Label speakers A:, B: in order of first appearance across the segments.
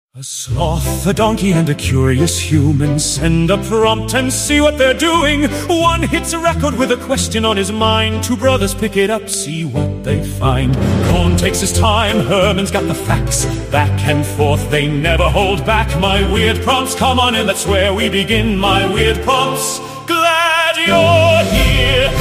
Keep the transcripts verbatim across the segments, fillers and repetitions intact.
A: A sloth, a donkey, and a curious human send a prompt and see what they're doing. One hits a record with a question on his mind. Two brothers pick it up, see what they find. Cohn takes his time, Herman's got the facts. Back and forth, they never hold back. My weird prompts, come on in, that's where we begin. My weird prompts, glad you're here.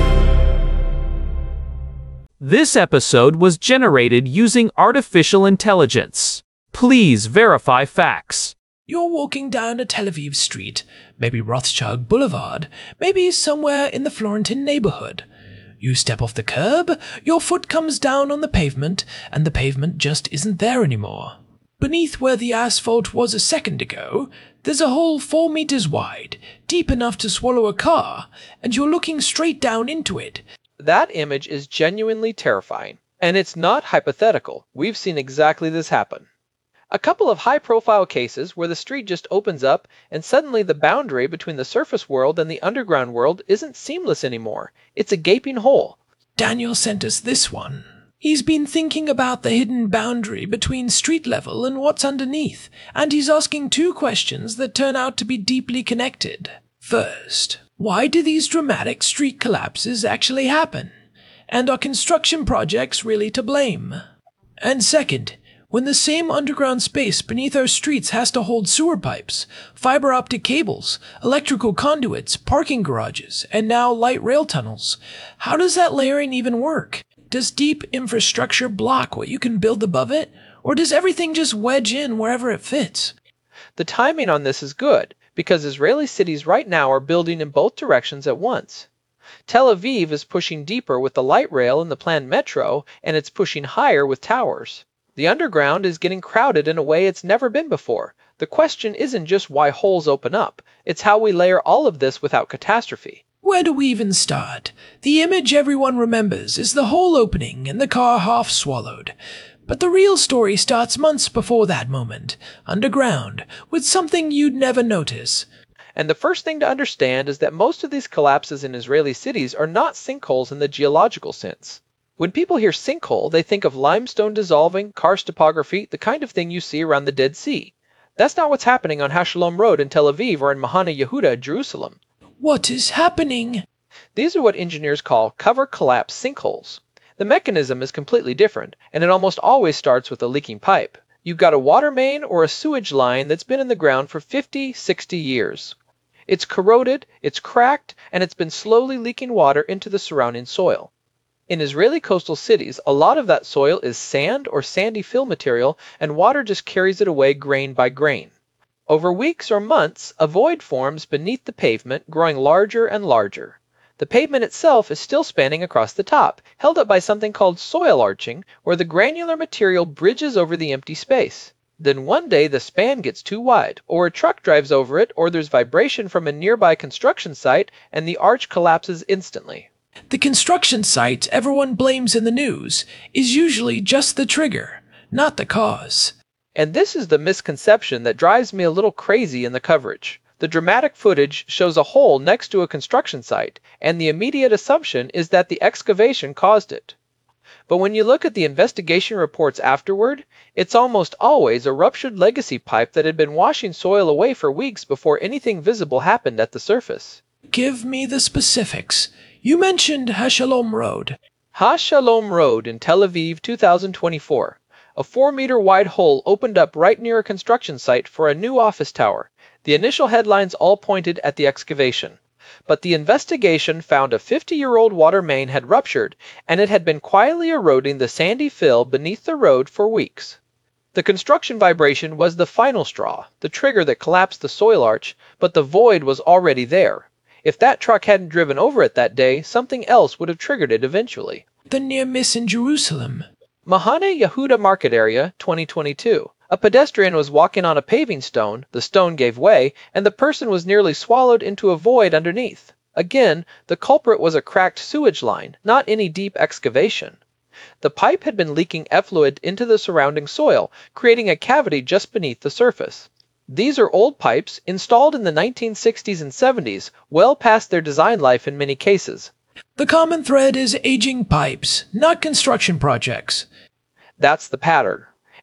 B: This episode was generated using artificial intelligence. Please verify facts.
C: You're walking down a Tel Aviv street, maybe Rothschild Boulevard, maybe somewhere in the Florentine neighborhood. You step off the curb, your foot comes down on the pavement, and the pavement just isn't there anymore. Beneath where the asphalt was a second ago, there's a hole four meters wide, deep enough to swallow a car, and you're looking straight down into it.
D: That image is genuinely terrifying, and it's not hypothetical. We've seen exactly this happen. A couple of high-profile cases where the street just opens up and suddenly the boundary between the surface world and the underground world isn't seamless anymore. It's a gaping hole.
C: Daniel sent us this one. He's been thinking about the hidden boundary between street level and what's underneath, and he's asking two questions that turn out to be deeply connected. First, why do these dramatic street collapses actually happen? And are construction projects really to blame? And second, when the same underground space beneath our streets has to hold sewer pipes, fiber optic cables, electrical conduits, parking garages, and now light rail tunnels, how does that layering even work? Does deep infrastructure block what you can build above it, or does everything just wedge in wherever it fits?
D: The timing on this is good, because Israeli cities right now are building in both directions at once. Tel Aviv is pushing deeper with the light rail and the planned metro, and it's pushing higher with towers. The underground is getting crowded in a way it's never been before. The question isn't just why holes open up, it's how we layer all of this without catastrophe.
C: Where do we even start? The image everyone remembers is the hole opening and the car half swallowed. But the real story starts months before that moment, underground, with something you'd never notice.
D: And the first thing to understand is that most of these collapses in Israeli cities are not sinkholes in the geological sense. When people hear sinkhole, they think of limestone dissolving, karst topography, the kind of thing you see around the Dead Sea. That's not what's happening on Hashalom Road in Tel Aviv or in Mahane Yehuda, Jerusalem.
C: What is happening?
D: These are what engineers call cover collapse sinkholes. The mechanism is completely different, and it almost always starts with a leaking pipe. You've got a water main or a sewage line that's been in the ground for fifty, sixty years. It's corroded, it's cracked, and it's been slowly leaking water into the surrounding soil. In Israeli coastal cities, a lot of that soil is sand or sandy fill material, and water just carries it away grain by grain. Over weeks or months, a void forms beneath the pavement, growing larger and larger. The pavement itself is still spanning across the top, held up by something called soil arching, where the granular material bridges over the empty space. Then one day the span gets too wide, or a truck drives over it, or there's vibration from a nearby construction site, and the arch collapses instantly.
C: The construction site everyone blames in the news is usually just the trigger, not the cause.
D: And this is the misconception that drives me a little crazy in the coverage. The dramatic footage shows a hole next to a construction site, and the immediate assumption is that the excavation caused it. But when you look at the investigation reports afterward, it's almost always a ruptured legacy pipe that had been washing soil away for weeks before anything visible happened at the surface.
C: Give me the specifics. You mentioned Hashalom Road.
D: Hashalom Road in Tel Aviv, two thousand twenty-four. A four-meter wide hole opened up right near a construction site for a new office tower. The initial headlines all pointed at the excavation. But the investigation found a fifty-year-old water main had ruptured, and it had been quietly eroding the sandy fill beneath the road for weeks. The construction vibration was the final straw, the trigger that collapsed the soil arch, but the void was already there. If that truck hadn't driven over it that day, something else would have triggered it eventually.
C: The near miss in Jerusalem.
D: Mahane Yehuda Market Area, twenty twenty-two. A pedestrian was walking on a paving stone, the stone gave way, and the person was nearly swallowed into a void underneath. Again, the culprit was a cracked sewage line, not any deep excavation. The pipe had been leaking effluent into the surrounding soil, creating a cavity just beneath the surface. These are old pipes, installed in the nineteen sixties and seventies, well past their design life in many cases.
C: The common thread is aging pipes, not construction projects.
D: That's the pattern.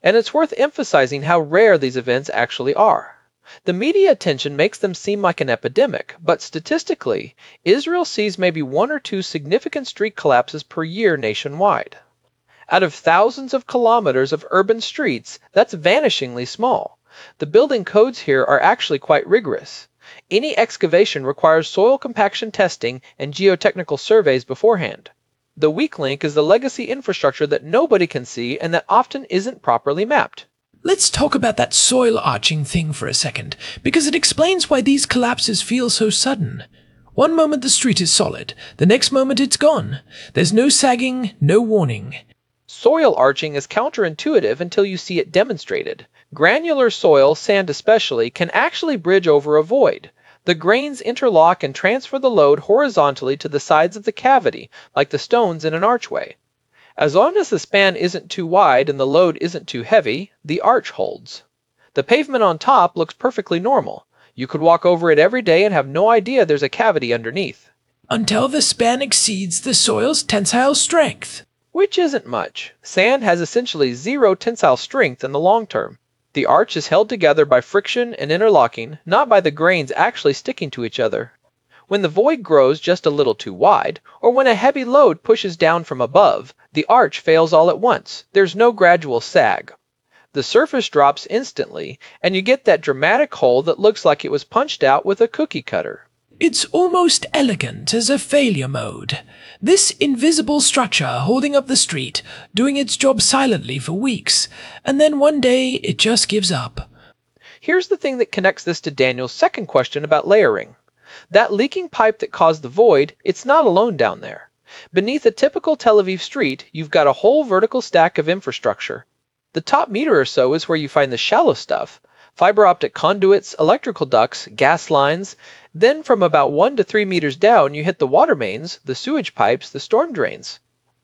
D: And it's worth emphasizing how rare these events actually are. The media attention makes them seem like an epidemic, but statistically, Israel sees maybe one or two significant street collapses per year nationwide. Out of thousands of kilometers of urban streets, that's vanishingly small. The building codes here are actually quite rigorous. Any excavation requires soil compaction testing and geotechnical surveys beforehand. The weak link is the legacy infrastructure that nobody can see and that often isn't properly mapped.
C: Let's talk about that soil arching thing for a second, because it explains why these collapses feel so sudden. One moment the street is solid, the next moment it's gone. There's no sagging, no warning.
D: Soil arching is counterintuitive until you see it demonstrated. Granular soil, sand especially, can actually bridge over a void. The grains interlock and transfer the load horizontally to the sides of the cavity, like the stones in an archway. As long as the span isn't too wide and the load isn't too heavy, the arch holds. The pavement on top looks perfectly normal. You could walk over it every day and have no idea there's a cavity underneath.
C: Until the span exceeds the soil's tensile strength.
D: Which isn't much. Sand has essentially zero tensile strength in the long term. The arch is held together by friction and interlocking, not by the grains actually sticking to each other. When the void grows just a little too wide, or when a heavy load pushes down from above, the arch fails all at once. There's no gradual sag. The surface drops instantly, and you get that dramatic hole that looks like it was punched out with a cookie cutter.
C: It's almost elegant as a failure mode. This invisible structure holding up the street, doing its job silently for weeks, and then one day it just gives up.
D: Here's the thing that connects this to Daniel's second question about layering. That leaking pipe that caused the void, it's not alone down there. Beneath a typical Tel Aviv street, you've got a whole vertical stack of infrastructure. The top meter or so is where you find the shallow stuff. Fiber optic conduits, electrical ducts, gas lines. Then from about one to three meters down, you hit the water mains, the sewage pipes, the storm drains.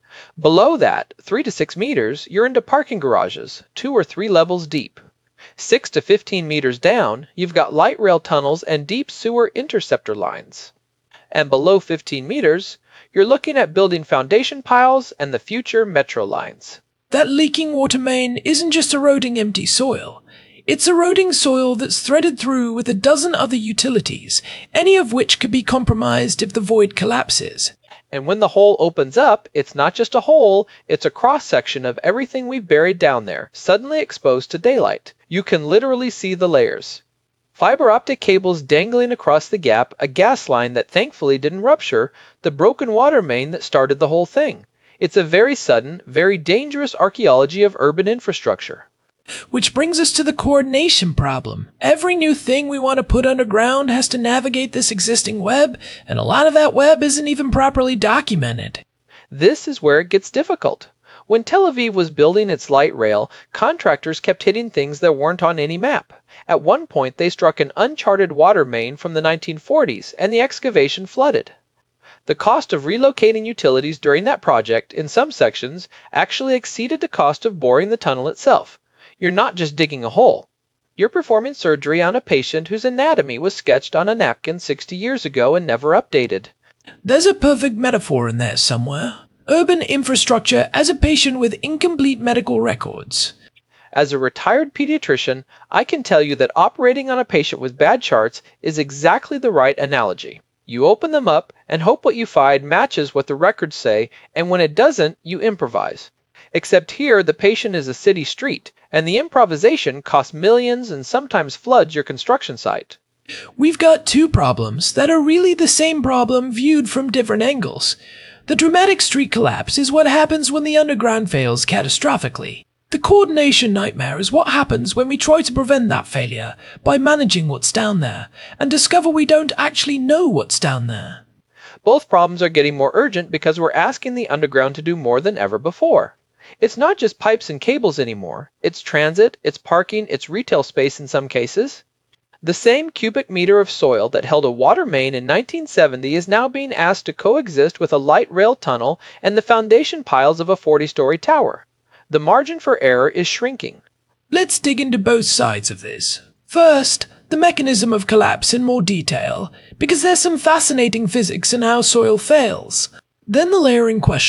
D: Below that, three to six meters, you're into parking garages, two or three levels deep. Six to fifteen meters down, you've got light rail tunnels and deep sewer interceptor lines. And below fifteen meters, you're looking at building foundation piles and the future metro lines.
C: That leaking water main isn't just eroding empty soil. It's eroding soil that's threaded through with a dozen other utilities, any of which could be compromised if the void collapses.
D: And when the hole opens up, it's not just a hole, it's a cross-section of everything we've buried down there, suddenly exposed to daylight. You can literally see the layers. Fiber optic cables dangling across the gap, a gas line that thankfully didn't rupture, the broken water main that started the whole thing. It's a very sudden, very dangerous archaeology of urban infrastructure.
C: Which brings us to the coordination problem. Every new thing we want to put underground has to navigate this existing web, and a lot of that web isn't even properly documented.
D: This is where it gets difficult. When Tel Aviv was building its light rail, contractors kept hitting things that weren't on any map. At one point, they struck an uncharted water main from the nineteen forties, and the excavation flooded. The cost of relocating utilities during that project, in some sections, actually exceeded the cost of boring the tunnel itself. You're not just digging a hole. You're performing surgery on a patient whose anatomy was sketched on a napkin sixty years ago and never updated.
C: There's a perfect metaphor in there somewhere. Urban infrastructure as a patient with incomplete medical records.
D: As a retired pediatrician, I can tell you that operating on a patient with bad charts is exactly the right analogy. You open them up and hope what you find matches what the records say, and when it doesn't, you improvise. Except here, the patient is a city street, and the improvisation costs millions and sometimes floods your construction site.
C: We've got two problems that are really the same problem viewed from different angles. The dramatic street collapse is what happens when the underground fails catastrophically. The coordination nightmare is what happens when we try to prevent that failure by managing what's down there, and discover we don't actually know what's down there.
D: Both problems are getting more urgent because we're asking the underground to do more than ever before. It's not just pipes and cables anymore. It's transit, it's parking, it's retail space in some cases. The same cubic meter of soil that held a water main in nineteen seventy is now being asked to coexist with a light rail tunnel and the foundation piles of a forty-story tower. The margin for error is shrinking.
C: Let's dig into both sides of this. First, the mechanism of collapse in more detail, because there's some fascinating physics in how soil fails. Then the layering question.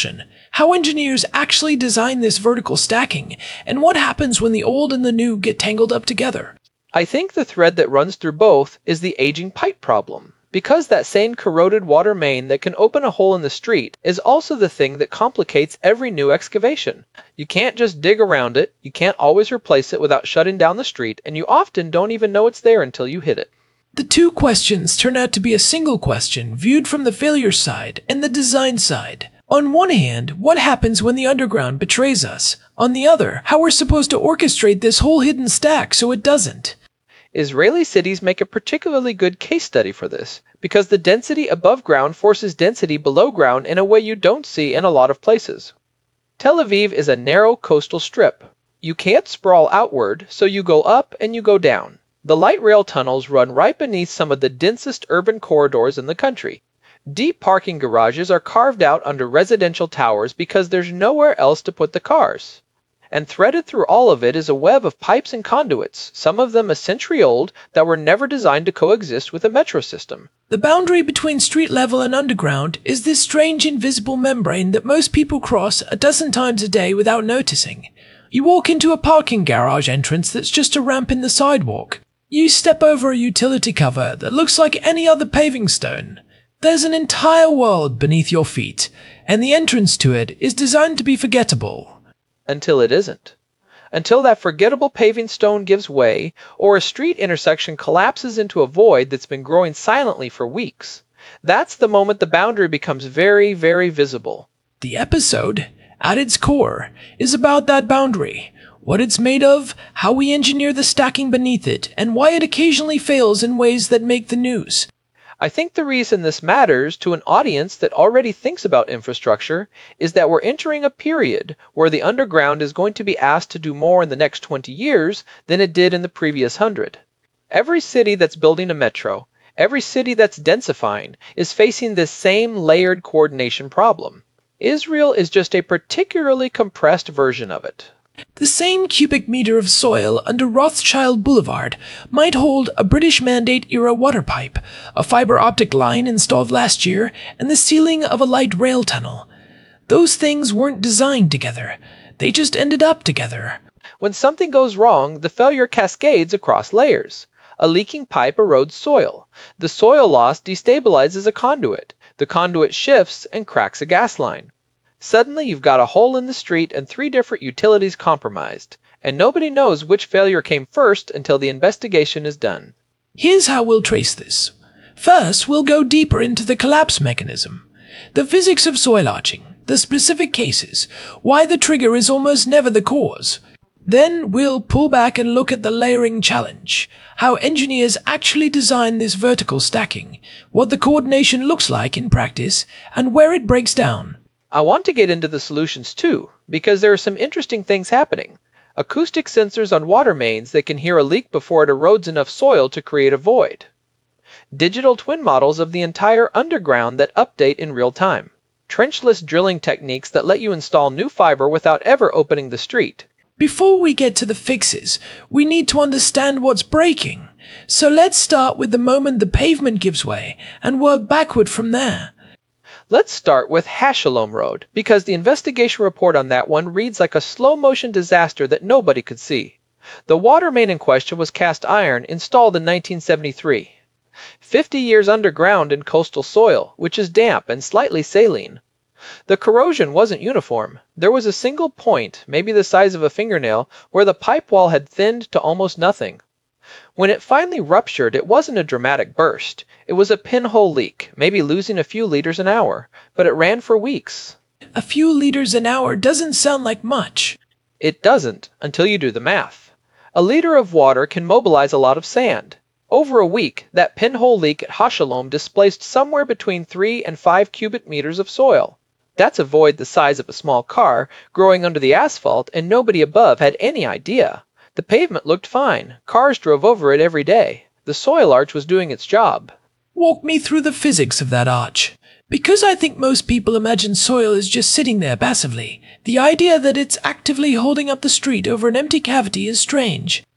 C: how engineers actually design this vertical stacking, and what happens when the old and the new get tangled up together.
D: I think the thread that runs through both is the aging pipe problem. Because that same corroded water main that can open a hole in the street is also the thing that complicates every new excavation. You can't just dig around it, you can't always replace it without shutting down the street, and you often don't even know it's there until you hit it.
C: The two questions turn out to be a single question viewed from the failure side and the design side. On one hand, what happens when the underground betrays us? On the other, how we're supposed to orchestrate this whole hidden stack so it doesn't.
D: Israeli cities make a particularly good case study for this, because the density above ground forces density below ground in a way you don't see in a lot of places. Tel Aviv is a narrow coastal strip. You can't sprawl outward, so you go up and you go down. The light rail tunnels run right beneath some of the densest urban corridors in the country. Deep parking garages are carved out under residential towers because there's nowhere else to put the cars. And threaded through all of it is a web of pipes and conduits, some of them a century old, that were never designed to coexist with a metro system.
C: The boundary between street level and underground is this strange invisible membrane that most people cross a dozen times a day without noticing. You walk into a parking garage entrance that's just a ramp in the sidewalk. You step over a utility cover that looks like any other paving stone. There's an entire world beneath your feet, and the entrance to it is designed to be forgettable.
D: Until it isn't. Until that forgettable paving stone gives way, or a street intersection collapses into a void that's been growing silently for weeks. That's the moment the boundary becomes very, very visible.
C: The episode, at its core, is about that boundary, what it's made of, how we engineer the stacking beneath it, and why it occasionally fails in ways that make the news.
D: I think the reason this matters to an audience that already thinks about infrastructure is that we're entering a period where the underground is going to be asked to do more in the next twenty years than it did in the previous hundred. Every city that's building a metro, every city that's densifying, is facing this same layered coordination problem. Israel is just a particularly compressed version of it.
C: The same cubic meter of soil under Rothschild Boulevard might hold a British Mandate-era water pipe, a fiber optic line installed last year, and the ceiling of a light rail tunnel. Those things weren't designed together. They just ended up together.
D: When something goes wrong, the failure cascades across layers. A leaking pipe erodes soil. The soil loss destabilizes a conduit. The conduit shifts and cracks a gas line. Suddenly you've got a hole in the street and three different utilities compromised, and nobody knows which failure came first until the investigation is done.
C: Here's how we'll trace this. First, we'll go deeper into the collapse mechanism, the physics of soil arching, the specific cases, why the trigger is almost never the cause. Then we'll pull back and look at the layering challenge, how engineers actually design this vertical stacking, what the coordination looks like in practice, and where it breaks down.
D: I want to get into the solutions too, because there are some interesting things happening. Acoustic sensors on water mains that can hear a leak before it erodes enough soil to create a void. Digital twin models of the entire underground that update in real time. Trenchless drilling techniques that let you install new fiber without ever opening the street.
C: Before we get to the fixes, we need to understand what's breaking. So let's start with the moment the pavement gives way and work backward from there.
D: Let's start with Hashalom Road, because the investigation report on that one reads like a slow-motion disaster that nobody could see. The water main in question was cast iron, installed in nineteen seventy-three. Fifty years underground in coastal soil, which is damp and slightly saline. The corrosion wasn't uniform. There was a single point, maybe the size of a fingernail, where the pipe wall had thinned to almost nothing. When it finally ruptured, it wasn't a dramatic burst. It was a pinhole leak, maybe losing a few liters an hour, but it ran for weeks.
C: A few liters an hour doesn't sound like much.
D: It doesn't, until you do the math. A liter of water can mobilize a lot of sand. Over a week, that pinhole leak at Hashalom displaced somewhere between three and five cubic meters of soil. That's a void the size of a small car, growing under the asphalt, and nobody above had any idea. The pavement looked fine. Cars drove over it every day. The soil arch was doing its job.
C: Walk me through the physics of that arch. Because I think most people imagine soil is just sitting there passively, the idea that it's actively holding up the street over an empty cavity is strange.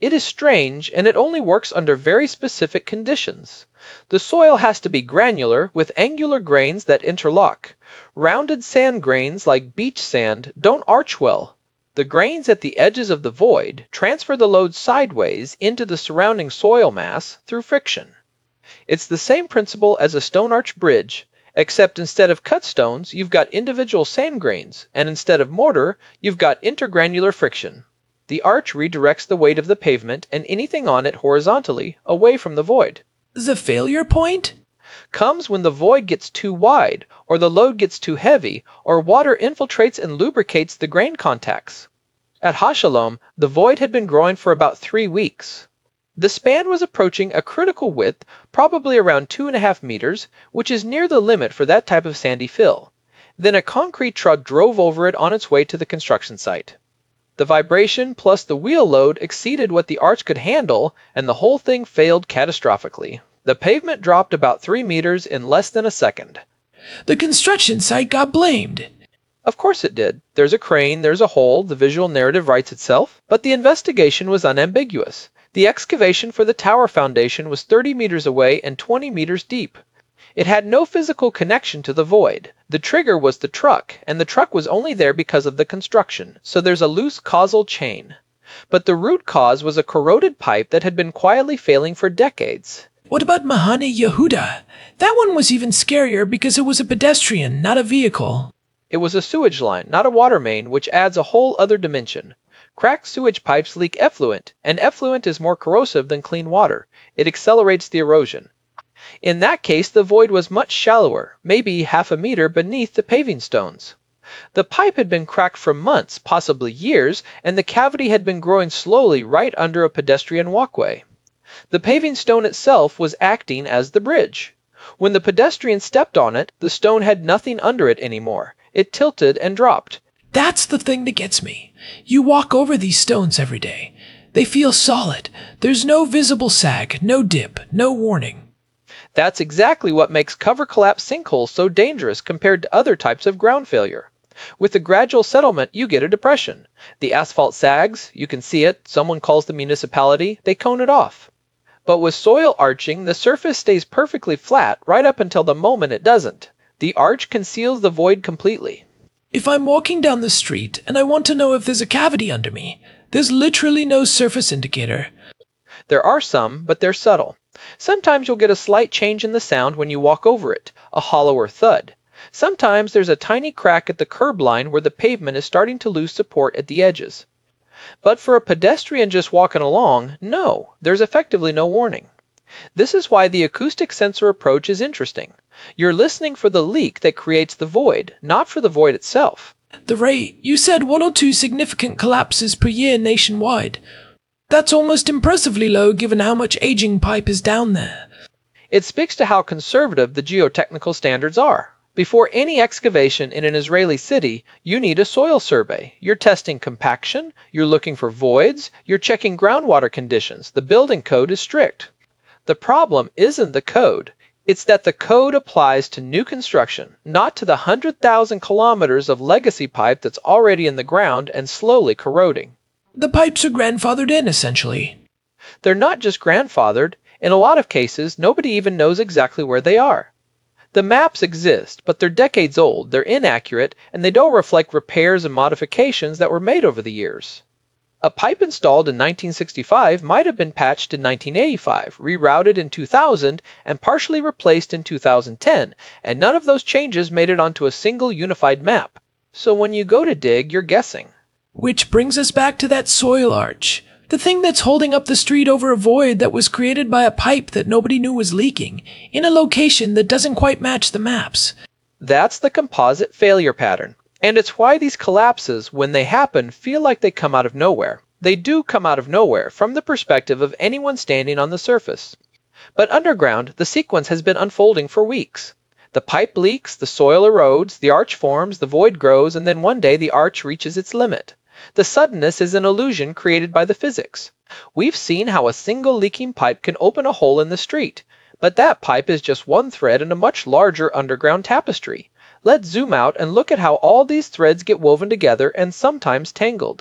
D: It is strange, and it only works under very specific conditions. The soil has to be granular, with angular grains that interlock. Rounded sand grains like beach sand don't arch well. The grains at the edges of the void transfer the load sideways into the surrounding soil mass through friction. It's the same principle as a stone arch bridge, except instead of cut stones, you've got individual sand grains, and instead of mortar, you've got intergranular friction. The arch redirects the weight of the pavement and anything on it horizontally, away from the void.
C: The failure point?
D: Comes when the void gets too wide, or the load gets too heavy, or water infiltrates and lubricates the grain contacts. At Hashalom, the void had been growing for about three weeks. The span was approaching a critical width, probably around two and a half meters, which is near the limit for that type of sandy fill. Then a concrete truck drove over it on its way to the construction site. The vibration plus the wheel load exceeded what the arch could handle, and the whole thing failed catastrophically. The pavement dropped about three meters in less than a second.
C: The construction site got blamed.
D: Of course it did. There's a crane, there's a hole, the visual narrative writes itself, but the investigation was unambiguous. The excavation for the tower foundation was thirty meters away and twenty meters deep. It had no physical connection to the void. The trigger was the truck, and the truck was only there because of the construction, so there's a loose causal chain. But the root cause was a corroded pipe that had been quietly failing for decades.
C: What about Mahane Yehuda? That one was even scarier because it was a pedestrian, not a vehicle.
D: It was a sewage line, not a water main, which adds a whole other dimension. Cracked sewage pipes leak effluent, and effluent is more corrosive than clean water. It accelerates the erosion. In that case, the void was much shallower, maybe half a meter beneath the paving stones. The pipe had been cracked for months, possibly years, and the cavity had been growing slowly right under a pedestrian walkway. The paving stone itself was acting as the bridge. When the pedestrian stepped on it, the stone had nothing under it anymore. It tilted and dropped.
C: That's the thing that gets me. You walk over these stones every day. They feel solid. There's no visible sag, no dip, no warning.
D: That's exactly what makes cover collapse sinkholes so dangerous compared to other types of ground failure. With a gradual settlement, you get a depression. The asphalt sags, you can see it, someone calls the municipality, they cone it off. But with soil arching, the surface stays perfectly flat right up until the moment it doesn't. The arch conceals the void completely.
C: If I'm walking down the street and I want to know if there's a cavity under me, there's literally no surface indicator.
D: There are some, but they're subtle. Sometimes you'll get a slight change in the sound when you walk over it, a hollower thud. Sometimes there's a tiny crack at the curb line where the pavement is starting to lose support at the edges. But for a pedestrian just walking along, no, there's effectively no warning. This is why the acoustic sensor approach is interesting. You're listening for the leak that creates the void, not for the void itself.
C: The rate, you said one or two significant collapses per year nationwide. That's almost impressively low given how much aging pipe is down there.
D: It speaks to how conservative the geotechnical standards are. Before any excavation in an Israeli city, you need a soil survey. You're testing compaction, you're looking for voids, you're checking groundwater conditions. The building code is strict. The problem isn't the code. It's that the code applies to new construction, not to the one hundred thousand kilometers of legacy pipe that's already in the ground and slowly corroding.
C: The pipes are grandfathered in, essentially.
D: They're not just grandfathered. In a lot of cases, nobody even knows exactly where they are. The maps exist, but they're decades old, they're inaccurate, and they don't reflect repairs and modifications that were made over the years. A pipe installed in nineteen sixty-five might have been patched in nineteen eighty-five, rerouted in two thousand, and partially replaced in two thousand ten, and none of those changes made it onto a single unified map. So when you go to dig, you're guessing.
C: Which brings us back to that soil arch. The thing that's holding up the street over a void that was created by a pipe that nobody knew was leaking, in a location that doesn't quite match the maps.
D: That's the composite failure pattern. And it's why these collapses, when they happen, feel like they come out of nowhere. They do come out of nowhere, from the perspective of anyone standing on the surface. But underground, the sequence has been unfolding for weeks. The pipe leaks, the soil erodes, the arch forms, the void grows, and then one day the arch reaches its limit. The suddenness is an illusion created by the physics. We've seen how a single leaking pipe can open a hole in the street, but that pipe is just one thread in a much larger underground tapestry. Let's zoom out and look at how all these threads get woven together and sometimes tangled.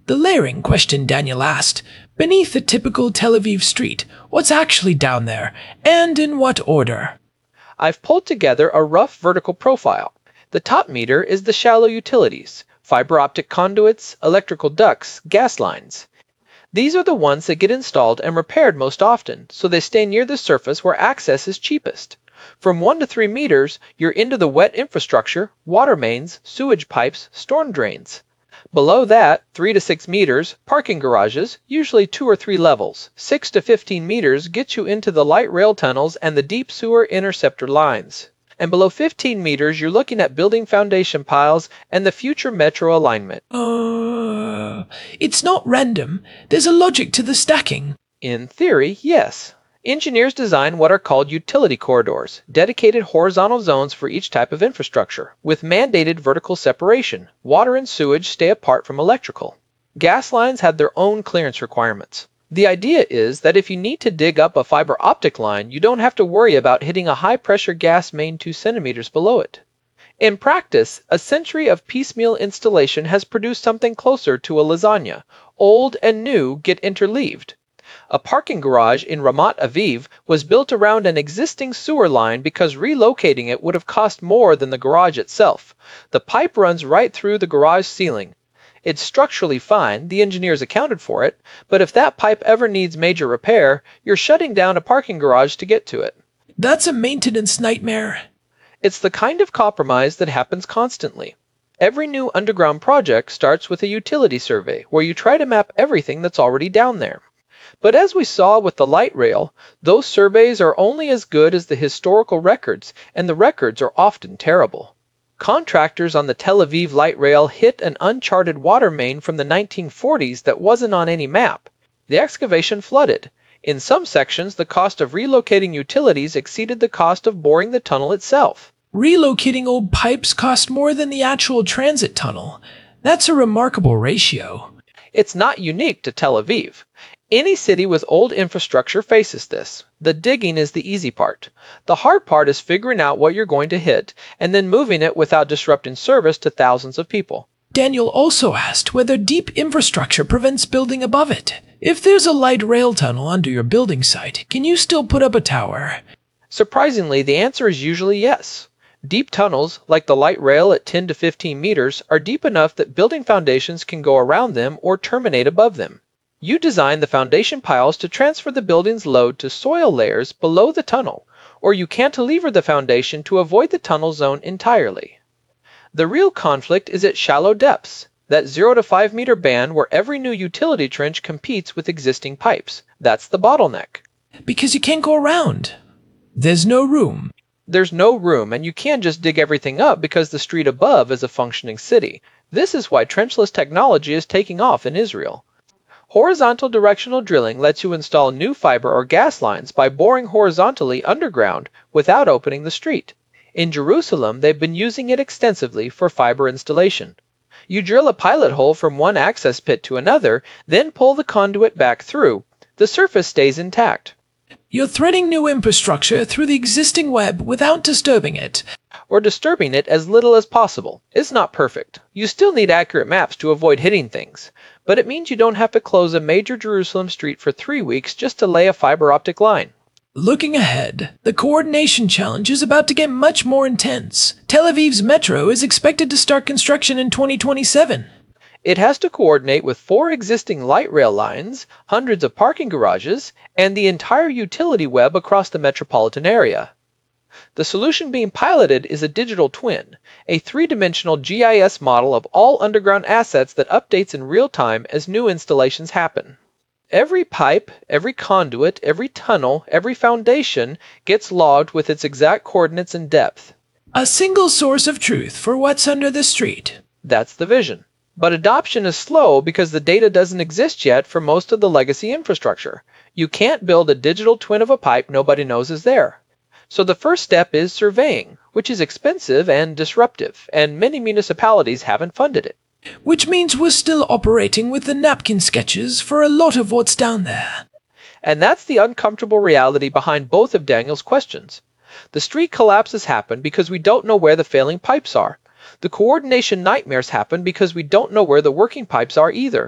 C: The layering question Daniel asked. Beneath a typical Tel Aviv street, what's actually down there, and in what order?
D: I've pulled together a rough vertical profile. The top meter is the shallow utilities, fiber optic conduits, electrical ducts, gas lines. These are the ones that get installed and repaired most often, so they stay near the surface where access is cheapest. From one to three meters, you're into the wet infrastructure, water mains, sewage pipes, storm drains. Below that, three to six meters, parking garages, usually two or three levels. six to fifteen meters gets you into the light rail tunnels and the deep sewer interceptor lines. And below fifteen meters, you're looking at building foundation piles and the future metro alignment.
C: Uh, it's not random. There's a logic to the stacking.
D: In theory, yes. Engineers design what are called utility corridors, dedicated horizontal zones for each type of infrastructure, with mandated vertical separation. Water and sewage stay apart from electrical. Gas lines have their own clearance requirements. The idea is that if you need to dig up a fiber optic line, you don't have to worry about hitting a high-pressure gas main two centimeters below it. In practice, a century of piecemeal installation has produced something closer to a lasagna. Old and new get interleaved. A parking garage in Ramat Aviv was built around an existing sewer line because relocating it would have cost more than the garage itself. The pipe runs right through the garage ceiling. It's structurally fine, the engineers accounted for it, but if that pipe ever needs major repair, you're shutting down a parking garage to get to it.
C: That's a maintenance nightmare.
D: It's the kind of compromise that happens constantly. Every new underground project starts with a utility survey, where you try to map everything that's already down there. But as we saw with the light rail, those surveys are only as good as the historical records, and the records are often terrible. Contractors on the Tel Aviv light rail hit an uncharted water main from the nineteen forties that wasn't on any map. The excavation flooded. In some sections, the cost of relocating utilities exceeded the cost of boring the tunnel itself.
C: Relocating old pipes cost more than the actual transit tunnel. That's a remarkable ratio.
D: It's not unique to Tel Aviv. Any city with old infrastructure faces this. The digging is the easy part. The hard part is figuring out what you're going to hit and then moving it without disrupting service to thousands of people.
C: Daniel also asked whether deep infrastructure prevents building above it. If there's a light rail tunnel under your building site, can you still put up a tower?
D: Surprisingly, the answer is usually yes. Deep tunnels, like the light rail at ten to fifteen meters, are deep enough that building foundations can go around them or terminate above them. You design the foundation piles to transfer the building's load to soil layers below the tunnel, or you cantilever the foundation to avoid the tunnel zone entirely. The real conflict is at shallow depths, that zero to five meter band where every new utility trench competes with existing pipes. That's the bottleneck.
C: Because you can't go around. There's no room.
D: There's no room, and you can't just dig everything up because the street above is a functioning city. This is why trenchless technology is taking off in Israel. Horizontal directional drilling lets you install new fiber or gas lines by boring horizontally underground without opening the street. In Jerusalem, they've been using it extensively for fiber installation. You drill a pilot hole from one access pit to another, then pull the conduit back through. The surface stays intact.
C: You're threading new infrastructure through the existing web without disturbing it.
D: Or disturbing it as little as possible. It's not perfect. You still need accurate maps to avoid hitting things. But it means you don't have to close a major Jerusalem street for three weeks just to lay a fiber optic line.
C: Looking ahead, the coordination challenge is about to get much more intense. Tel Aviv's metro is expected to start construction in twenty twenty-seven.
D: It has to coordinate with four existing light rail lines, hundreds of parking garages, and the entire utility web across the metropolitan area. The solution being piloted is a digital twin, a three-dimensional G I S model of all underground assets that updates in real time as new installations happen. Every pipe, every conduit, every tunnel, every foundation gets logged with its exact coordinates and depth.
C: A single source of truth for what's under the street.
D: That's the vision. But adoption is slow because the data doesn't exist yet for most of the legacy infrastructure. You can't build a digital twin of a pipe nobody knows is there. So the first step is surveying, which is expensive and disruptive, and many municipalities haven't funded it.
C: Which means we're still operating with the napkin sketches for a lot of what's down there.
D: And that's the uncomfortable reality behind both of Daniel's questions. The street collapses happen because we don't know where the failing pipes are. The coordination nightmares happen because we don't know where the working pipes are either.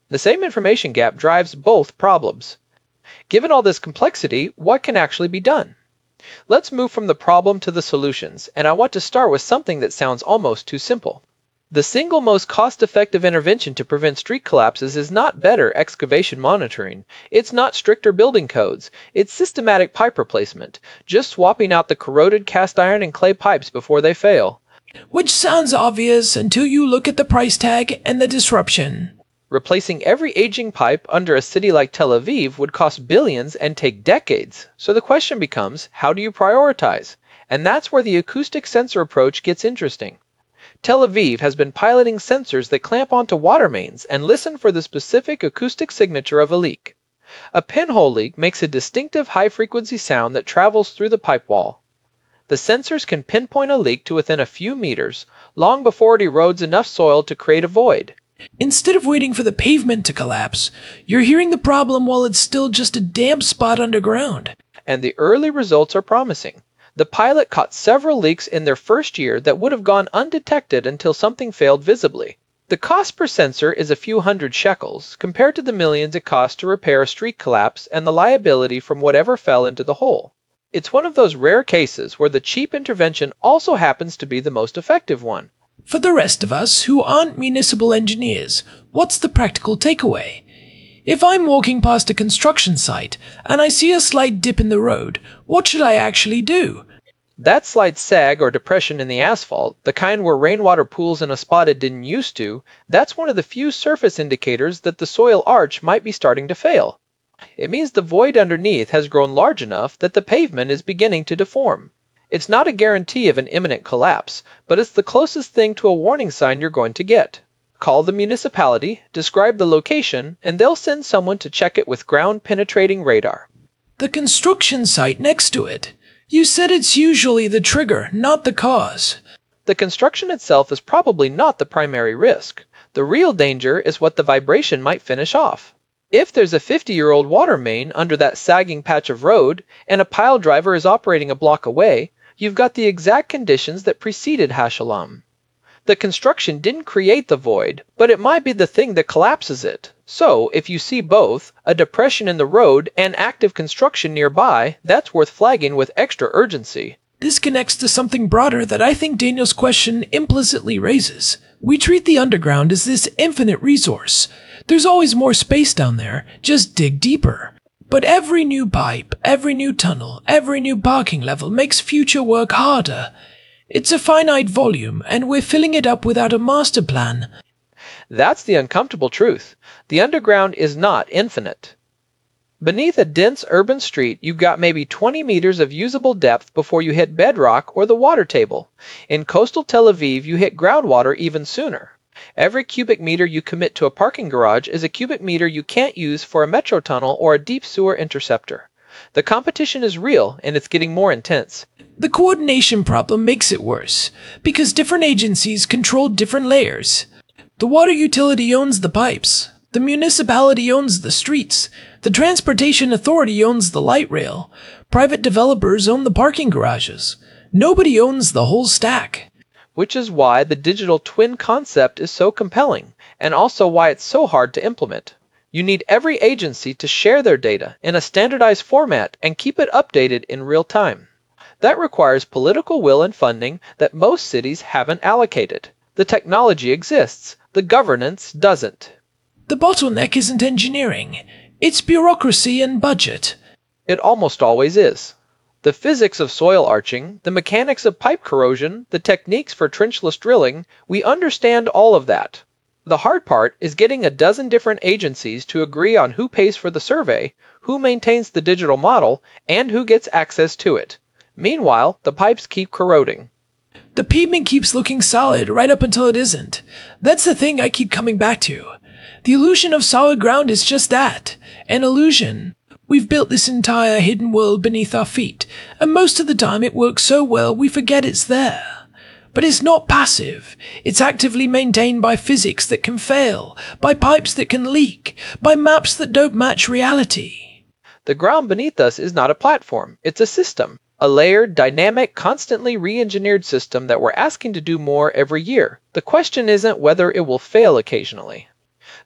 D: The same information gap drives both problems. Given all this complexity, what can actually be done? Let's move from the problem to the solutions, and I want to start with something that sounds almost too simple. The single most cost-effective intervention to prevent street collapses is not better excavation monitoring. It's not stricter building codes. It's systematic pipe replacement, just swapping out the corroded cast iron and clay pipes before they fail.
C: Which sounds obvious until you look at the price tag and the disruption.
D: Replacing every aging pipe under a city like Tel Aviv would cost billions and take decades. So the question becomes, how do you prioritize? And that's where the acoustic sensor approach gets interesting. Tel Aviv has been piloting sensors that clamp onto water mains and listen for the specific acoustic signature of a leak. A pinhole leak makes a distinctive high-frequency sound that travels through the pipe wall. The sensors can pinpoint a leak to within a few meters, long before it erodes enough soil to create a void.
C: Instead of waiting for the pavement to collapse, you're hearing the problem while it's still just a damp spot underground.
D: And the early results are promising. The pilot caught several leaks in their first year that would have gone undetected until something failed visibly. The cost per sensor is a few hundred shekels, compared to the millions it costs to repair a street collapse and the liability from whatever fell into the hole. It's one of those rare cases where the cheap intervention also happens to be the most effective one.
C: For the rest of us who aren't municipal engineers, what's the practical takeaway? If I'm walking past a construction site and I see a slight dip in the road, what should I actually do?
D: That slight sag or depression in the asphalt, the kind where rainwater pools in a spot it didn't used to, that's one of the few surface indicators that the soil arch might be starting to fail. It means the void underneath has grown large enough that the pavement is beginning to deform. It's not a guarantee of an imminent collapse, but it's the closest thing to a warning sign you're going to get. Call the municipality, describe the location, and they'll send someone to check it with ground-penetrating radar.
C: The construction site next to it. You said it's usually the trigger, not the cause.
D: The construction itself is probably not the primary risk. The real danger is what the vibration might finish off. If there's a fifty-year-old water main under that sagging patch of road, and a pile driver is operating a block away, you've got the exact conditions that preceded Hashalom. The construction didn't create the void, but it might be the thing that collapses it. So, if you see both, a depression in the road and active construction nearby, that's worth flagging with extra urgency.
C: This connects to something broader that I think Daniel's question implicitly raises. We treat the underground as this infinite resource. There's always more space down there, just dig deeper. But every new pipe, every new tunnel, every new parking level makes future work harder. It's a finite volume, and we're filling it up without a master plan.
D: That's the uncomfortable truth. The underground is not infinite. Beneath a dense urban street, you've got maybe twenty meters of usable depth before you hit bedrock or the water table. In coastal Tel Aviv, you hit groundwater even sooner. Every cubic meter you commit to a parking garage is a cubic meter you can't use for a metro tunnel or a deep sewer interceptor. The competition is real, and it's getting more intense.
C: The coordination problem makes it worse, because different agencies control different layers. The water utility owns the pipes. The municipality owns the streets. The transportation authority owns the light rail. Private developers own the parking garages. Nobody owns the whole stack.
D: Which is why the digital twin concept is so compelling, and also why it's so hard to implement. You need every agency to share their data in a standardized format and keep it updated in real time. That requires political will and funding that most cities haven't allocated. The technology exists, the governance doesn't.
C: The bottleneck isn't engineering, it's bureaucracy and budget.
D: It almost always is. The physics of soil arching, the mechanics of pipe corrosion, the techniques for trenchless drilling, we understand all of that. The hard part is getting a dozen different agencies to agree on who pays for the survey, who maintains the digital model, and who gets access to it. Meanwhile, the pipes keep corroding.
C: The pavement keeps looking solid right up until it isn't. That's the thing I keep coming back to. The illusion of solid ground is just that, an illusion. We've built this entire hidden world beneath our feet, and most of the time it works so well we forget it's there. But it's not passive. It's actively maintained by physics that can fail, by pipes that can leak, by maps that don't match reality.
D: The ground beneath us is not a platform, it's a system. A layered, dynamic, constantly re-engineered system that we're asking to do more every year. The question isn't whether it will fail occasionally.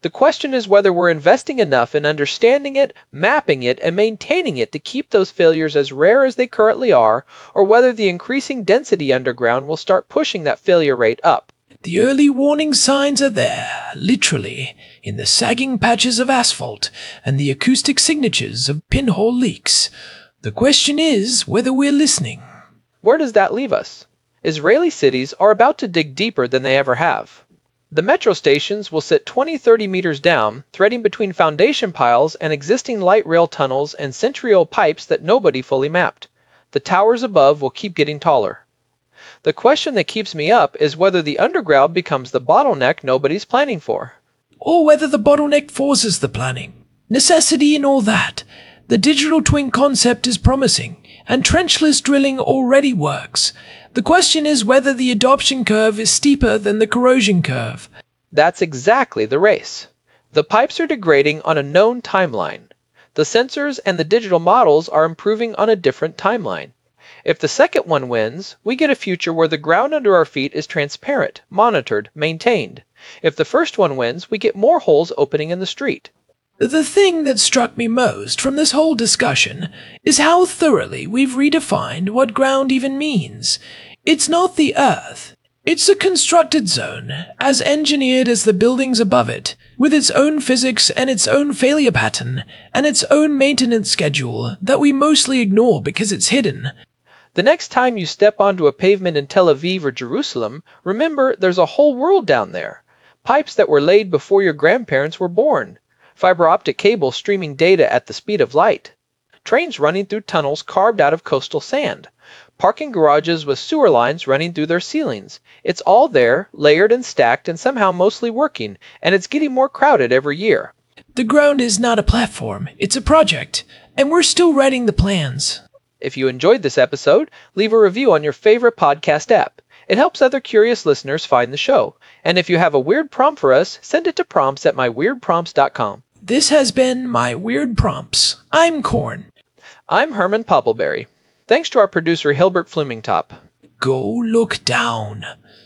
D: The question is whether we're investing enough in understanding it, mapping it, and maintaining it to keep those failures as rare as they currently are, or whether the increasing density underground will start pushing that failure rate up.
C: The early warning signs are there, literally, in the sagging patches of asphalt and the acoustic signatures of pinhole leaks. The question is whether we're listening.
D: Where does that leave us? Israeli cities are about to dig deeper than they ever have. The metro stations will sit twenty to thirty meters down, threading between foundation piles and existing light rail tunnels and century-old pipes that nobody fully mapped. The towers above will keep getting taller. The question that keeps me up is whether the underground becomes the bottleneck nobody's planning for.
C: Or whether the bottleneck forces the planning. Necessity and all that. The digital twin concept is promising, and trenchless drilling already works. The question is whether the adoption curve is steeper than the corrosion curve.
D: That's exactly the race. The pipes are degrading on a known timeline. The sensors and the digital models are improving on a different timeline. If the second one wins, we get a future where the ground under our feet is transparent, monitored, maintained. If the first one wins, we get more holes opening in the street.
C: The thing that struck me most from this whole discussion is how thoroughly we've redefined what ground even means. It's not the earth. It's a constructed zone, as engineered as the buildings above it, with its own physics and its own failure pattern, and its own maintenance schedule that we mostly ignore because it's hidden.
D: The next time you step onto a pavement in Tel Aviv or Jerusalem, remember there's a whole world down there. Pipes that were laid before your grandparents were born. Fiber optic cables streaming data at the speed of light. Trains running through tunnels carved out of coastal sand. Parking garages with sewer lines running through their ceilings. It's all there, layered and stacked and somehow mostly working, and it's getting more crowded every year.
C: The ground is not a platform, it's a project, and we're still writing the plans.
D: If you enjoyed this episode, leave a review on your favorite podcast app. It helps other curious listeners find the show. And if you have a weird prompt for us, send it to prompts at my weird prompts dot com.
C: This has been My Weird Prompts. I'm Corn.
D: I'm Herman Poppleberry. Thanks to our producer Hilbert Flumingtop.
C: Go look down.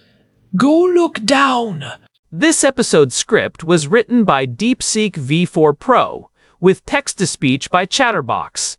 C: Go look down.
B: This episode's script was written by DeepSeek V four Pro, with text-to-speech by Chatterbox.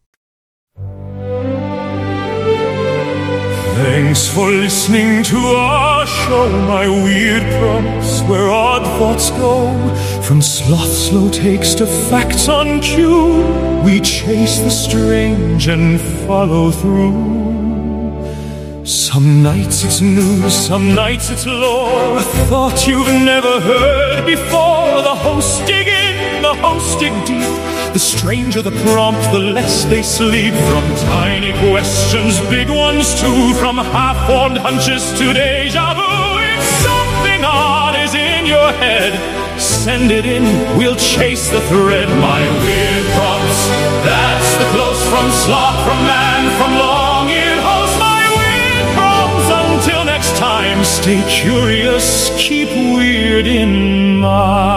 A: Thanks for listening to our show, My Weird Prompts, where odd thoughts go. From sloth slow takes to facts on cue, we chase the strange and follow through. Some nights it's news, some nights it's lore, a thought you've never heard before. The hosts dig in, the hosts dig deep. The stranger the prompt, the less they sleep. From tiny questions, big ones too. From half-formed hunches to deja vu. If something odd is in your head, send it in, we'll chase the thread. My Weird Prompts, that's the close from sloth, from man, from long-eared host. My Weird Prompts, until next time, stay curious, keep weird in mind.